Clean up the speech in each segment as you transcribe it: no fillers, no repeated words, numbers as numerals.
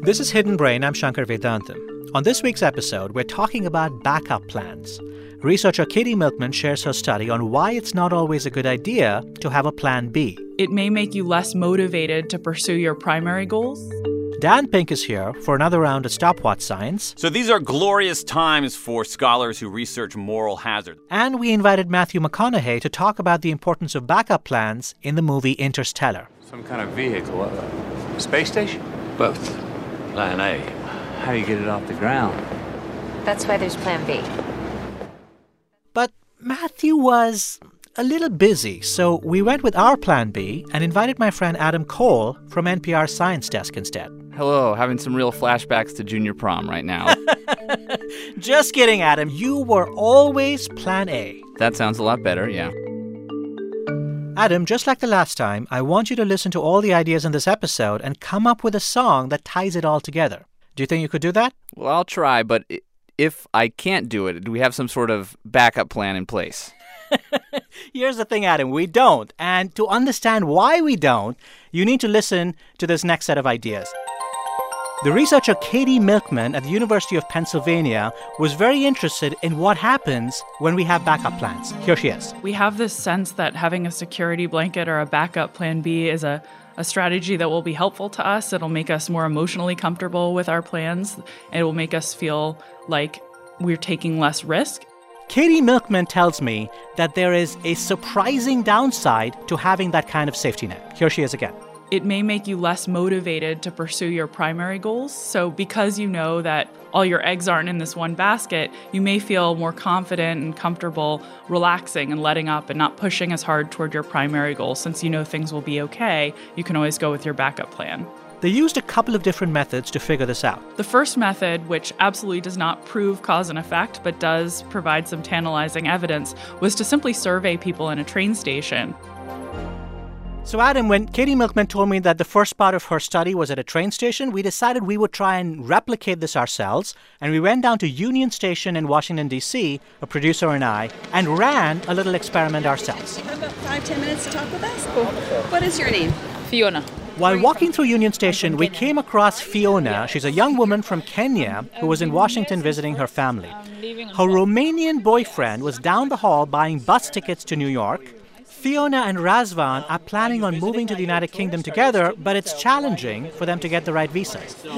This is Hidden Brain. I'm Shankar Vedantam. On this week's episode, we're talking about backup plans. Researcher Katie Milkman shares her study on why it's not always a good idea to have a plan B. It may make you less motivated to pursue your primary goals. Dan Pink is here for another round of Stopwatch Science. So these are glorious times for scholars who research moral hazard. And we invited Matthew McConaughey to talk about the importance of backup plans in the movie Interstellar. Some kind of vehicle, a space station? Both. Plan A. How do you get it off the ground? That's why there's Plan B. But Matthew was a little busy, so we went with our Plan B and invited my friend Adam Cole from NPR's Science Desk instead. Hello, having some real flashbacks to junior prom right now. Just kidding, Adam. You were always Plan A. That sounds a lot better, yeah. Adam, just like the last time, I want you to listen to all the ideas in this episode and come up with a song that ties it all together. Do you think you could do that? Well, I'll try, but if I can't do it, do we have some sort of backup plan in place? Here's the thing, Adam. We don't. And to understand why we don't, you need to listen to this next set of ideas. The researcher Katie Milkman at the University of Pennsylvania was very interested in what happens when we have backup plans. Here she is. We have this sense that having a security blanket or a backup plan B is a strategy that will be helpful to us. It'll make us more emotionally comfortable with our plans. It will make us feel like we're taking less risk. Katie Milkman tells me that there is a surprising downside to having that kind of safety net. Here she is again. It may make you less motivated to pursue your primary goals. So because you know that all your eggs aren't in this one basket, you may feel more confident and comfortable relaxing and letting up and not pushing as hard toward your primary goal. Since you know things will be okay, you can always go with your backup plan. They used a couple of different methods to figure this out. The first method, which absolutely does not prove cause and effect but does provide some tantalizing evidence, was to simply survey people in a train station. So, Adam, when Katie Milkman told me that the first part of her study was at a train station, we decided we would try and replicate this ourselves. And we went down to Union Station in Washington, D.C., a producer and I, and ran a little experiment ourselves. You have about 5-10 minutes to talk with us? Cool. What is your name? Fiona. While walking through Union Station, we came across Fiona. She's a young woman from Kenya who was in Washington visiting her family. Her Romanian boyfriend was down the hall buying bus tickets to New York. Fiona and Razvan are planning on moving to the United Kingdom together, but it's challenging for them to get the right visa. So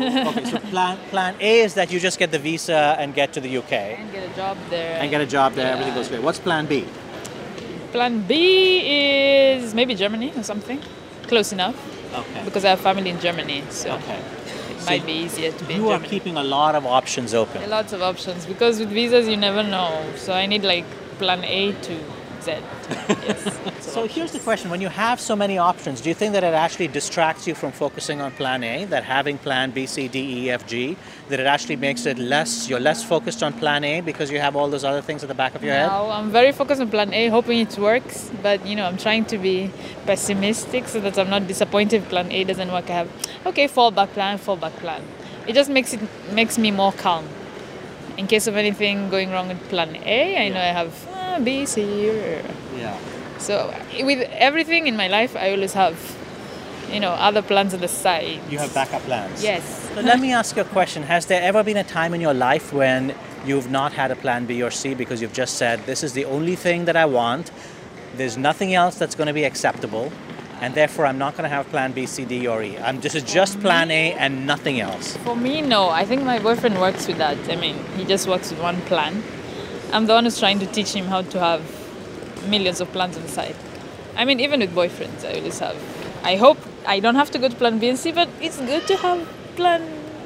plan A is that you just get the visa and get to the UK. And get a job there. Yeah. Everything goes great. What's plan B? Plan B is maybe Germany or something. Close enough. Okay. Because I have family in Germany, so it might be easier to be in Germany. You are keeping a lot of options open. Lots of options, because with visas you never know. So I need like plan A to Z. Yes. So here's the question. When you have so many options, do you think that it actually distracts you from focusing on plan A, that having plan B, C, D, E, F, G, that it actually makes it you're less focused on plan A because you have all those other things at the back of your head? No, I'm very focused on plan A, hoping it works. But, I'm trying to be pessimistic so that I'm not disappointed if plan A doesn't work. I have, fallback plan. It just makes me more calm. In case of anything going wrong with plan A, I know I have B, C. Yeah. So with everything in my life, I always have, other plans on the side. You have backup plans? Yes. So let me ask you a question. Has there ever been a time in your life when you've not had a plan B or C because you've just said, this is the only thing that I want, there's nothing else that's going to be acceptable, and therefore I'm not going to have plan B, C, D, or E. This is just plan A and nothing else? For me, no. I think my boyfriend works with that. He just works with one plan. I'm the one who's trying to teach him how to have millions of plans on the side. Even with boyfriends, I always have. I hope I don't have to go to plan B and C, but it's good to have plan,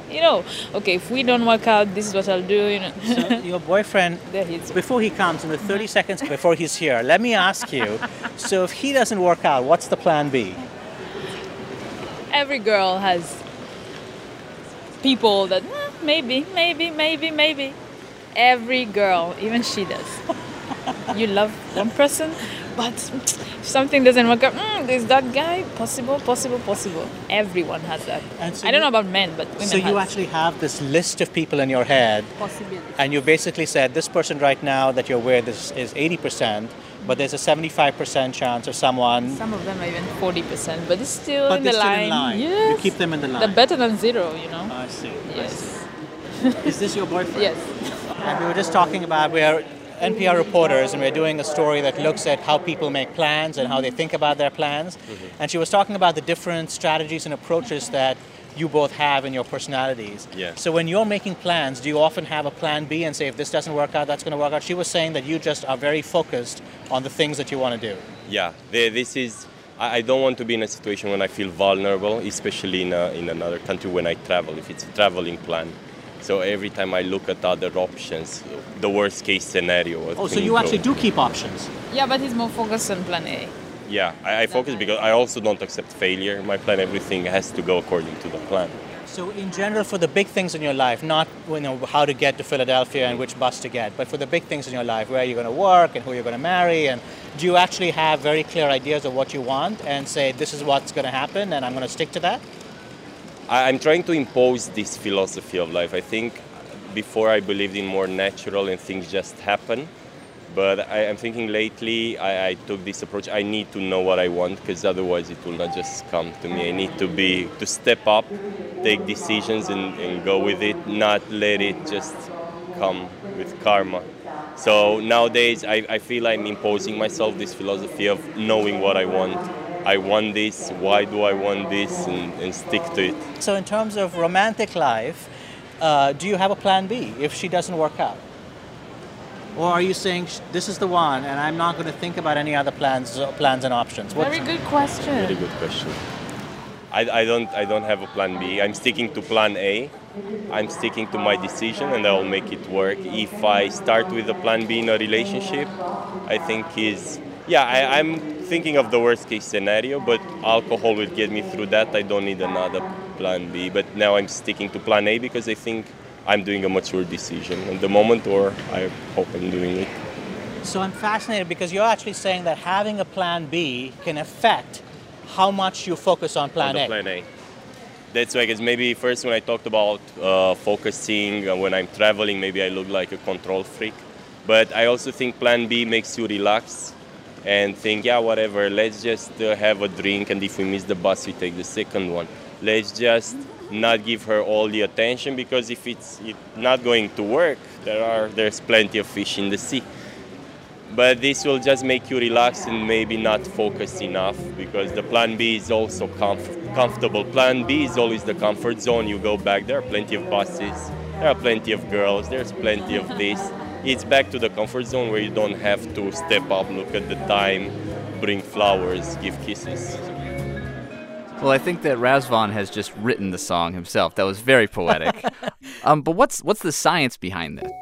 if we don't work out, this is what I'll do, So your boyfriend, before he comes, in the 30 seconds before he's here, let me ask you, so if he doesn't work out, what's the plan B? Every girl has people that, maybe. Every girl, even she does. You love one person, but if something doesn't work out, there's that guy, possible. Everyone has that. So I don't know about men, but women So you actually have this list of people in your head. Possibilities. And you basically said, this person right now that you're with is 80%. but there's a 75% chance of someone. Some of them are even 40%, but it's still But in they're the still line. in line. Yes. You keep them in the line. They're better than zero, I see. Yes. Is this your boyfriend? Yes. And we were just talking about we're NPR reporters and we're doing a story that looks at how people make plans and how they think about their plans. And she was talking about the different strategies and approaches that you both have in your personalities. Yeah. So when you're making plans, do you often have a plan B and say, if this doesn't work out, that's going to work out? She was saying that you just are very focused on the things that you want to do. Yeah, this is. I don't want to be in a situation when I feel vulnerable, especially in another country when I travel. If it's a traveling plan, so every time I look at other options, the worst case scenario. Oh, so you actually do keep options? Yeah, but he's more focused on plan A. Yeah, I focus because I also don't accept failure. In my plan, everything has to go according to the plan. So in general, for the big things in your life, not how to get to Philadelphia and which bus to get, but for the big things in your life, where you're going to work and who you're going to marry, and do you actually have very clear ideas of what you want and say, this is what's going to happen and I'm going to stick to that? I'm trying to impose this philosophy of life. I think before I believed in more natural and things just happen. But I'm thinking lately I took this approach. I need to know what I want because otherwise it will not just come to me. I need to step up, take decisions and go with it, not let it just come with karma. So nowadays I feel I'm imposing myself this philosophy of knowing what I want. I want this, why do I want this, and stick to it. So in terms of romantic life, do you have a plan B if she doesn't work out? Or are you saying this is the one and I'm not going to think about any other plans and options? Very good question. Very good question. I don't have a plan B. I'm sticking to plan A. I'm sticking to my decision and I will make it work. If I start with a plan B in a relationship, I think I'm thinking of the worst case scenario, but alcohol will get me through that. I don't need another plan B. But now I'm sticking to plan A because I think I'm doing a mature decision at the moment, or I hope I'm doing it. So I'm fascinated because you're actually saying that having a plan B can affect how much you focus on plan A. Plan A. That's why, because maybe first when I talked about focusing, when I'm traveling, maybe I look like a control freak. But I also think plan B makes you relax and think, whatever, let's just have a drink, and if we miss the bus, we take the second one. Let's just not give her all the attention, because if it's not going to work, there's plenty of fish in the sea. But this will just make you relax and maybe not focus enough, because the plan B is also comfortable. Plan B is always the comfort zone. You go back, there are plenty of buses, there are plenty of girls, there's plenty of this. It's back to the comfort zone where you don't have to step up, look at the time, bring flowers, give kisses. Well, I think that Razvan has just written the song himself. That was very poetic. But what's the science behind this?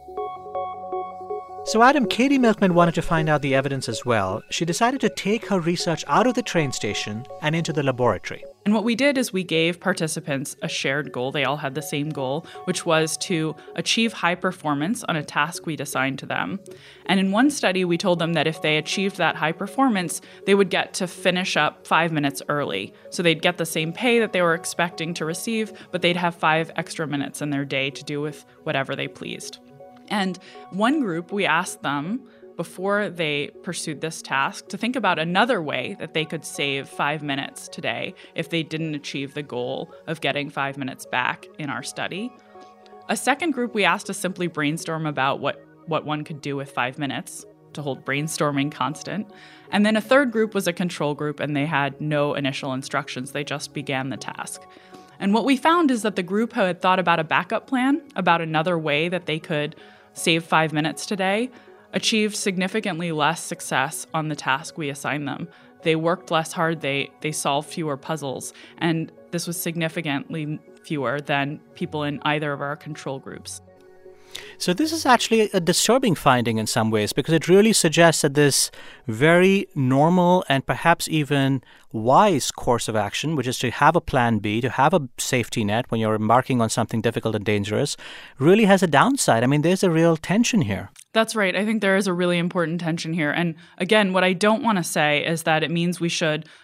So, Adam, Katie Milkman wanted to find out the evidence as well. She decided to take her research out of the train station and into the laboratory. And what we did is we gave participants a shared goal. They all had the same goal, which was to achieve high performance on a task we'd assigned to them. And in one study, we told them that if they achieved that high performance, they would get to finish up 5 minutes early. So they'd get the same pay that they were expecting to receive, but they'd have 5 extra minutes in their day to do with whatever they pleased. And one group, we asked them, before they pursued this task, to think about another way that they could save 5 minutes today if they didn't achieve the goal of getting 5 minutes back in our study. A second group, we asked to simply brainstorm about what one could do with 5 minutes, to hold brainstorming constant. And then a third group was a control group, and they had no initial instructions. They just began the task. And what we found is that the group who had thought about a backup plan, about another way that they could save 5 minutes today, achieved significantly less success on the task we assigned them. They worked less hard, they solved fewer puzzles, and this was significantly fewer than people in either of our control groups. So this is actually a disturbing finding in some ways, because it really suggests that this very normal and perhaps even wise course of action, which is to have a plan B, to have a safety net when you're embarking on something difficult and dangerous, really has a downside. I mean, there's a real tension here. That's right. I think there is a really important tension here. And again, what I don't want to say is that it means we should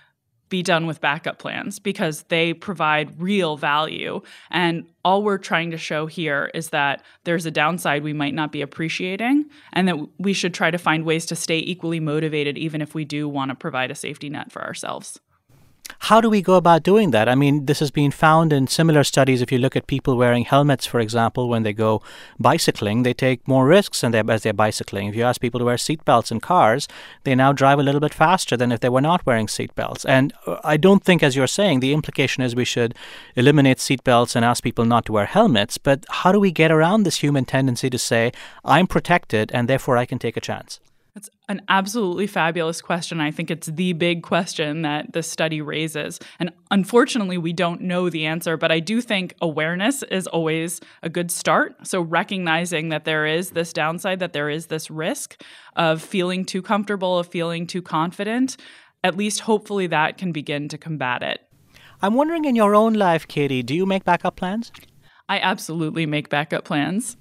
be done with backup plans because they provide real value. And all we're trying to show here is that there's a downside we might not be appreciating and that we should try to find ways to stay equally motivated even if we do want to provide a safety net for ourselves. How do we go about doing that? I mean, this has been found in similar studies. If you look at people wearing helmets, for example, when they go bicycling, they take more risks as they're bicycling. If you ask people to wear seatbelts in cars, they now drive a little bit faster than if they were not wearing seatbelts. And I don't think, as you're saying, the implication is we should eliminate seatbelts and ask people not to wear helmets. But how do we get around this human tendency to say, I'm protected and therefore I can take a chance? That's an absolutely fabulous question. I think it's the big question that this study raises. And unfortunately, we don't know the answer, but I do think awareness is always a good start. So recognizing that there is this downside, that there is this risk of feeling too comfortable, of feeling too confident, at least hopefully that can begin to combat it. I'm wondering, in your own life, Katie, do you make backup plans? I absolutely make backup plans.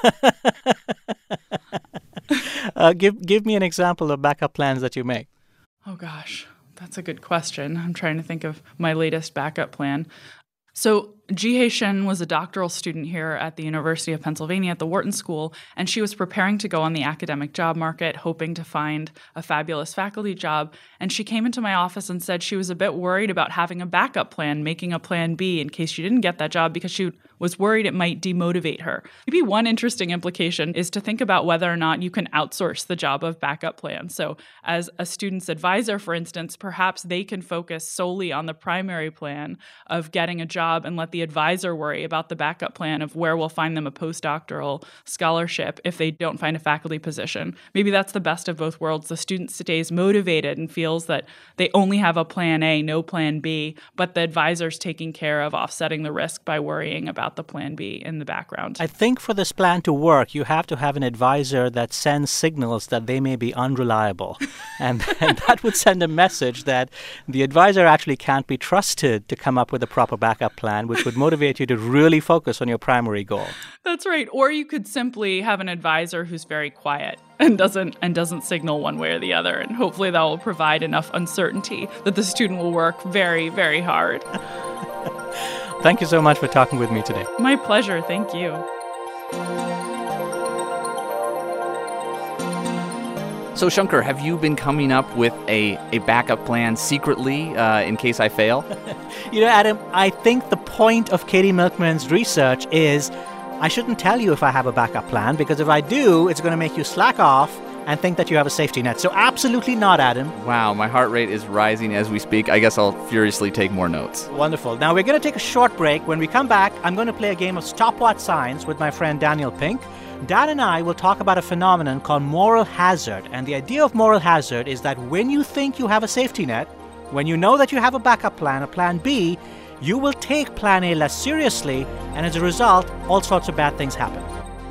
Give me an example of backup plans that you make. Oh, gosh, that's a good question. I'm trying to think of my latest backup plan. So Jihye Shin was a doctoral student here at the University of Pennsylvania at the Wharton School, and she was preparing to go on the academic job market, hoping to find a fabulous faculty job. And she came into my office and said she was a bit worried about having a backup plan, making a plan B in case she didn't get that job because she was worried it might demotivate her. Maybe one interesting implication is to think about whether or not you can outsource the job of backup plan. So as a student's advisor, for instance, perhaps they can focus solely on the primary plan of getting a job and let the advisor worry about the backup plan of where we'll find them a postdoctoral scholarship if they don't find a faculty position. Maybe that's the best of both worlds. The student stays motivated and feels that they only have a plan A, no plan B, but the advisor's taking care of offsetting the risk by worrying about the plan B in the background. I think for this plan to work, you have to have an advisor that sends signals that they may be unreliable. and that would send a message that the advisor actually can't be trusted to come up with a proper backup plan, which would motivate you to really focus on your primary goal. That's right. Or you could simply have an advisor who's very quiet and doesn't signal one way or the other. And hopefully that will provide enough uncertainty that the student will work very, very hard. Thank you so much for talking with me today. My pleasure. Thank you. So, Shankar, have you been coming up with a backup plan secretly in case I fail? You know, Adam, I think the point of Katie Milkman's research is I shouldn't tell you if I have a backup plan, because if I do, it's going to make you slack off and think that you have a safety net. So absolutely not, Adam. Wow, my heart rate is rising as we speak. I guess I'll furiously take more notes. Wonderful. Now, we're going to take a short break. When we come back, I'm going to play a game of Stopwatch Science with my friend Daniel Pink. Dan and I will talk about a phenomenon called moral hazard. And the idea of moral hazard is that when you think you have a safety net, when you know that you have a backup plan, a plan B, you will take plan A less seriously, and as a result, all sorts of bad things happen.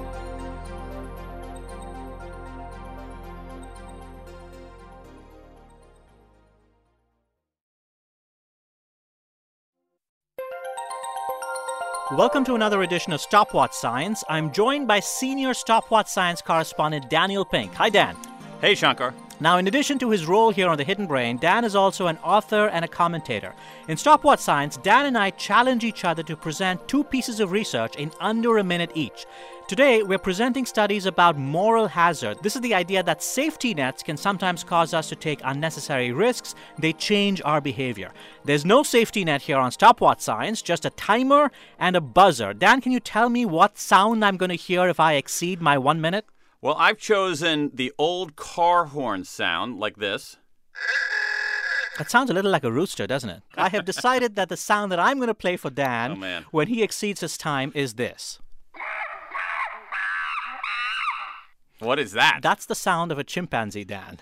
Welcome to another edition of Stopwatch Science. I'm joined by senior Stopwatch Science correspondent Daniel Pink. Hi, Dan. Hey, Shankar. Now, in addition to his role here on The Hidden Brain, Dan is also an author and a commentator. In Stopwatch Science, Dan and I challenge each other to present two pieces of research in under a minute each. Today, we're presenting studies about moral hazard. This is the idea that safety nets can sometimes cause us to take unnecessary risks. They change our behavior. There's no safety net here on Stopwatch Science, just a timer and a buzzer. Dan, can you tell me what sound I'm going to hear if I exceed my 1 minute? Well, I've chosen the old car horn sound, like this. That sounds a little like a rooster, doesn't it? I have decided that the sound that I'm going to play for Dan when he exceeds his time is this. What is that? That's the sound of a chimpanzee, Dan.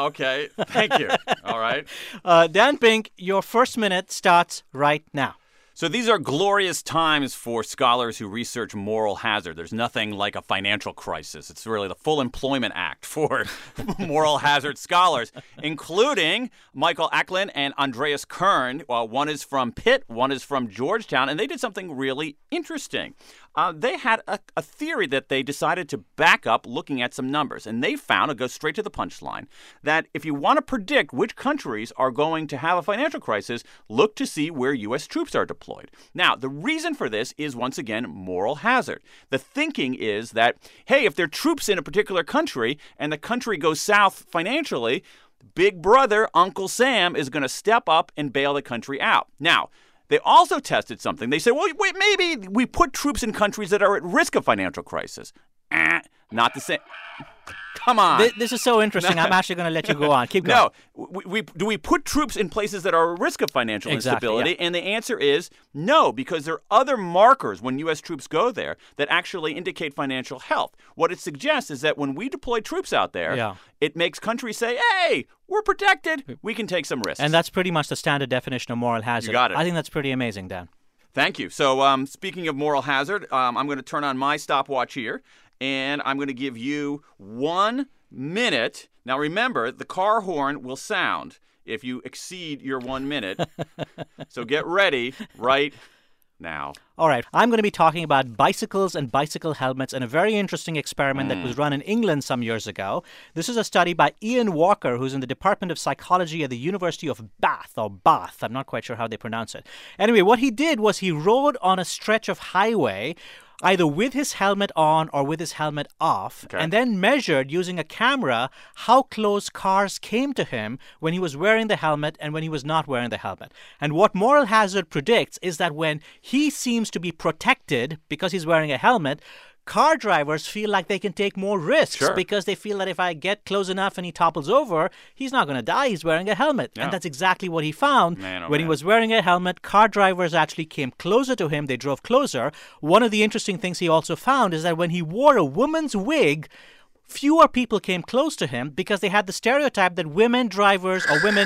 Okay. Thank you. All right. Dan Pink, your first minute starts right now. So these are glorious times for scholars who research moral hazard. There's nothing like a financial crisis. It's really the full employment act for moral hazard scholars, including Michael Acklin and Andreas Kern. One is from Pitt, one is from Georgetown, and they did something really interesting. They had a theory that they decided to back up looking at some numbers. And they found, it goes straight to the punchline, that if you want to predict which countries are going to have a financial crisis, look to see where U.S. troops are deployed. Now, the reason for this is, once again, moral hazard. The thinking is that, hey, if there are troops in a particular country and the country goes south financially, Big Brother, Uncle Sam, is going to step up and bail the country out. Now, they also tested something. They said, well, wait, maybe we put troops in countries that are at risk of financial crisis. Not the same. Come on. This is so interesting. I'm actually going to let you go on. Keep going. No. Do we put troops in places that are at risk of financial instability? Yeah. And the answer is no, because there are other markers when U.S. troops go there that actually indicate financial health. What it suggests is that when we deploy troops out there, it makes countries say, hey, we're protected. We can take some risks. And that's pretty much the standard definition of moral hazard. You got it. I think that's pretty amazing, Dan. Thank you. So speaking of moral hazard, I'm going to turn on my stopwatch here. And I'm going to give you 1 minute. Now, remember, the car horn will sound if you exceed your 1 minute. So get ready right now. All right. I'm going to be talking about bicycles and bicycle helmets and a very interesting experiment that was run in England some years ago. This is a study by Ian Walker, who's in the Department of Psychology at the University of Bath, or Bath. I'm not quite sure how they pronounce it. Anyway, what he did was he rode on a stretch of highway either with his helmet on or with his helmet off, and then measured using a camera how close cars came to him when he was wearing the helmet and when he was not wearing the helmet. And what moral hazard predicts is that when he seems to be protected because he's wearing a helmet, car drivers feel like they can take more risks because they feel that if I get close enough and he topples over, he's not going to die. He's wearing a helmet. Yeah. And that's exactly what he found. When he was wearing a helmet, car drivers actually came closer to him. They drove closer. One of the interesting things he also found is that when he wore a woman's wig, fewer people came close to him because they had the stereotype that women drivers or women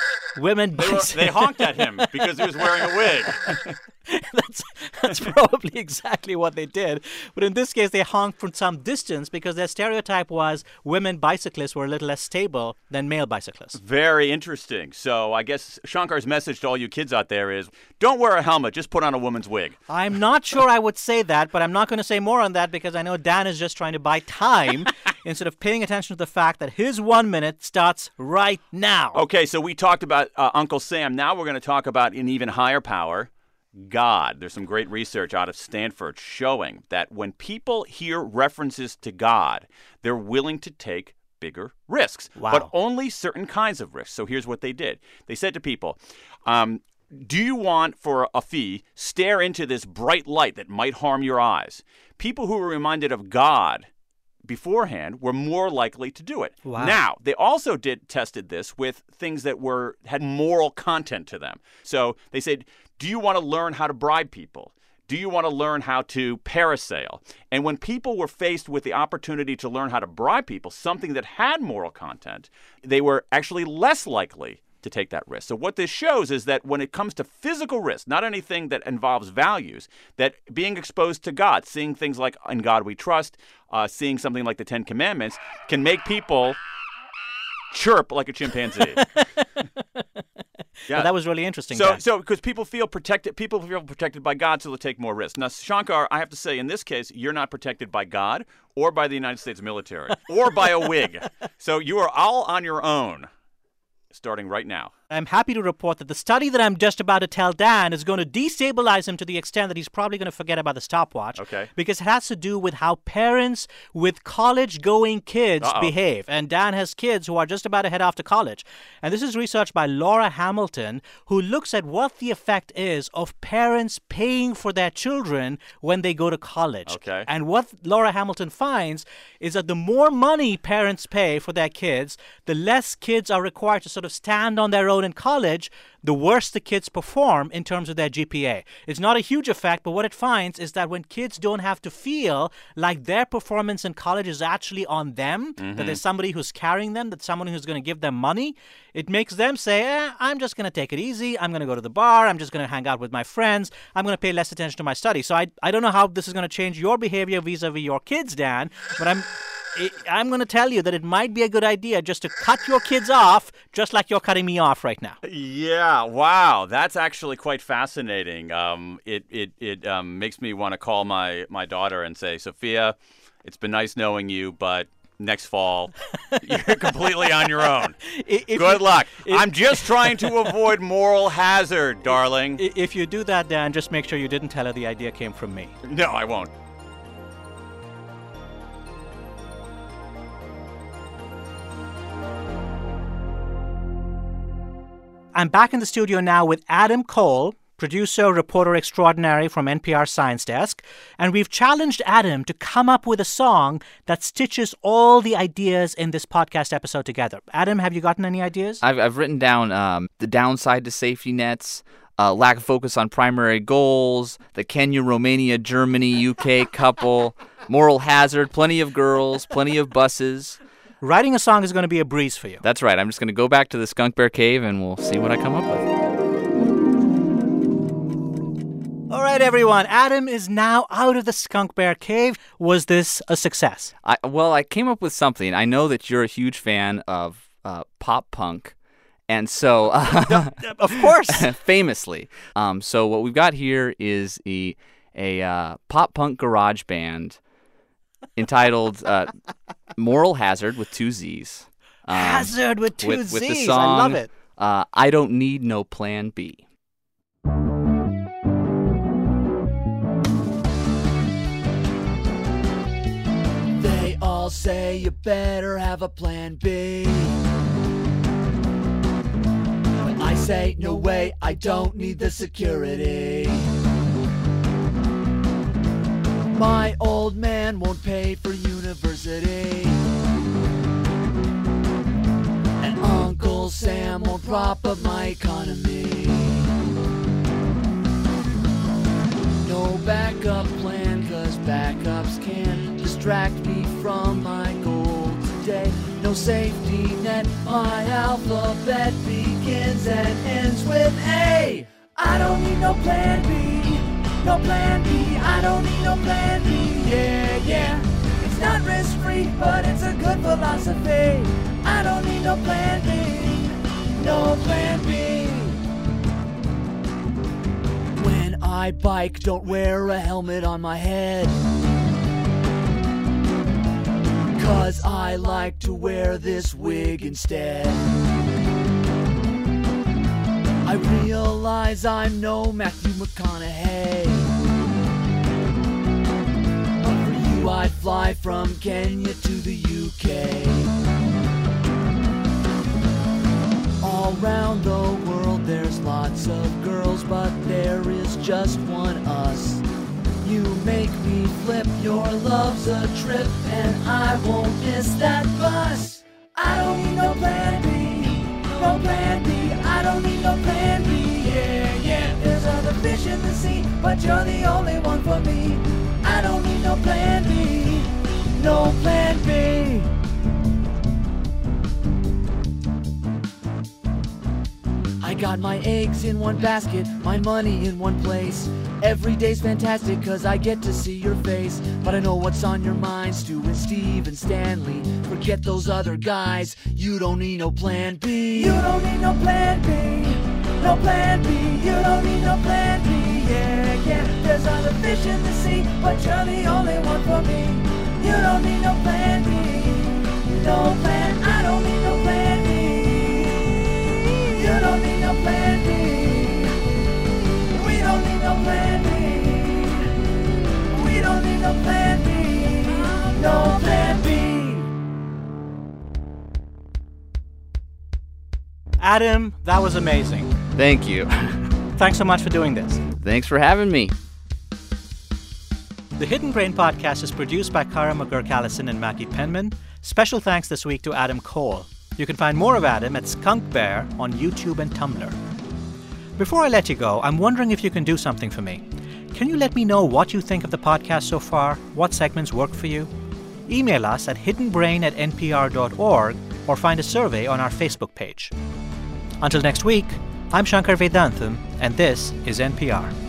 they honked at him because he was wearing a wig. That's probably exactly what they did. But in this case, they honked from some distance because their stereotype was women bicyclists were a little less stable than male bicyclists. Very interesting. So I guess Shankar's message to all you kids out there is don't wear a helmet, just put on a woman's wig. I'm not sure I would say that, but I'm not going to say more on that because I know Dan is just trying to buy time instead of paying attention to the fact that his 1 minute starts right now. Okay, so we talked about Uncle Sam. Now we're going to talk about an even higher power, God. There's some great research out of Stanford showing that when people hear references to God, they're willing to take bigger risks, but only certain kinds of risks. So here's what they did. They said to people, do you want, for a fee, stare into this bright light that might harm your eyes? People who were reminded of God beforehand were more likely to do it. Wow. Now, they also tested this with things that had moral content to them. So they said, do you want to learn how to bribe people? Do you want to learn how to parasail? And when people were faced with the opportunity to learn how to bribe people, something that had moral content, they were actually less likely to take that risk. So what this shows is that when it comes to physical risk, not anything that involves values, that being exposed to God, seeing things like In God We Trust, seeing something like the Ten Commandments, can make people chirp like a chimpanzee. Yeah, well, that was really interesting. So because people feel protected by God, so they'll take more risks. Now, Shankar, I have to say, in this case, you're not protected by God or by the United States military or by a wig. So you are all on your own, starting right now. I'm happy to report that the study that I'm just about to tell Dan is going to destabilize him to the extent that he's probably going to forget about the stopwatch. Okay. Because it has to do with how parents with college-going kids behave. And Dan has kids who are just about to head off to college. And this is research by Laura Hamilton, who looks at what the effect is of parents paying for their children when they go to college. Okay. And what Laura Hamilton finds is that the more money parents pay for their kids, the less kids are required to sort of stand on their own in college, the worse the kids perform in terms of their GPA. It's not a huge effect, but what it finds is that when kids don't have to feel like their performance in college is actually on them, that there's somebody who's carrying them, that someone who's going to give them money, it makes them say, I'm just going to take it easy. I'm going to go to the bar. I'm just going to hang out with my friends. I'm going to pay less attention to my studies. So I don't know how this is going to change your behavior vis-a-vis your kids, Dan, but I'm going to tell you that it might be a good idea just to cut your kids off, just like you're cutting me off right now. Yeah, wow, that's actually quite fascinating. It makes me want to call my daughter and say, Sophia, it's been nice knowing you, but next fall, you're completely on your own. Good luck. I'm just trying to avoid moral hazard, darling. If you do that, Dan, just make sure you didn't tell her the idea came from me. No, I won't. I'm back in the studio now with Adam Cole, producer, reporter extraordinary from NPR Science Desk, and we've challenged Adam to come up with a song that stitches all the ideas in this podcast episode together. Adam, have you gotten any ideas? I've written down the downside to safety nets, lack of focus on primary goals, the Kenya, Romania, Germany, UK couple, moral hazard, plenty of girls, plenty of buses. Writing a song is going to be a breeze for you. That's right. I'm just going to go back to the Skunk Bear Cave and we'll see what I come up with. All right, everyone. Adam is now out of the Skunk Bear Cave. Was this a success? I came up with something. I know that you're a huge fan of pop punk. And so, of course, famously. So what we've got here is a pop punk garage band entitled Moral Hazard with 2 Z's. Hazard with 2 Z's. With the song, I love it. I Don't Need No Plan B. They all say you better have a plan B. But I say, no way, I don't need the security. My old man won't pay for university. And Uncle Sam won't prop up my economy. No backup plan, cause backups can distract me from my goal today. No safety net, my alphabet begins and ends with A. I don't need no plan B. No plan B, I don't need no plan B, yeah. It's not risk-free, but it's a good philosophy. I don't need no plan B, no plan B. When I bike, don't wear a helmet on my head. Cause I like to wear this wig instead. I realize I'm no Matthew McConaughey. But for you I'd fly from Kenya to the UK. All around the world there's lots of girls, but there is just one us. You make me flip, your love's a trip, and I won't miss that bus. I don't need no plan B, no plan B. I don't need no plan B, yeah. There's other fish in the sea, but you're the only one for me. I don't need no plan B, no plan B. I got my eggs in one basket, my money in one place. Every day's fantastic cause I get to see your face. But I know what's on your mind, Stu and Steve and Stanley. Forget those other guys, you don't need no plan B. You don't need no plan B, no plan B. You don't need no plan B, yeah. There's other fish in the sea, but you're the only one for me. You don't need no plan B, no plan. I don't need no plan B. You don't need no plan B. We don't need no plan B. We don't need no plan B. No plan B. Adam, that was amazing. Thank you. Thanks so much for doing this. Thanks for having me. The Hidden Brain podcast is produced by Kara McGurk-Allison and Maggie Penman. Special thanks this week to Adam Cole. You can find more of Adam at Skunk Bear on YouTube and Tumblr. Before I let you go, I'm wondering if you can do something for me. Can you let me know what you think of the podcast so far? What segments work for you? Email us at hiddenbrain@npr.org or find a survey on our Facebook page. Until next week, I'm Shankar Vedantam, and this is NPR.